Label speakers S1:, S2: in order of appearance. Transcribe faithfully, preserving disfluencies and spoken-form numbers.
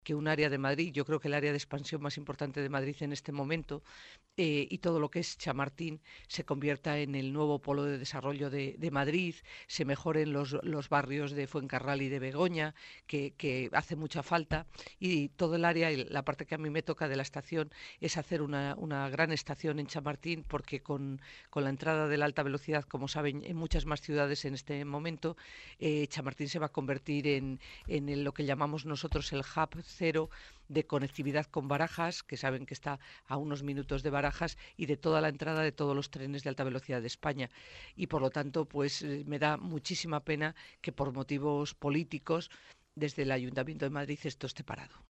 S1: que un área de Madrid, yo creo que el área de expansión más importante de Madrid en este momento, eh, y todo lo que es Chamartín se convierta en el nuevo polo de desarrollo de, de Madrid, se mejoren los, los barrios de Fuencarral y de Begoña, que, que hace mucha falta, y todo el área, y la parte que a mí me toca de la estación, es hacer una, una gran estación en Chamartín, porque con, con la entrada de la alta velocidad, como saben, en muchas más ciudades en este momento, eh, Chamartín se va a convertir en, en el- lo que llamamos nosotros el hub cero de conectividad con Barajas, que saben que está a unos minutos de Barajas, y de toda la entrada de todos los trenes de alta velocidad de España. Y por lo tanto, pues eh, me da muchísima pena que por motivos políticos desde el Ayuntamiento de Madrid esto esté parado.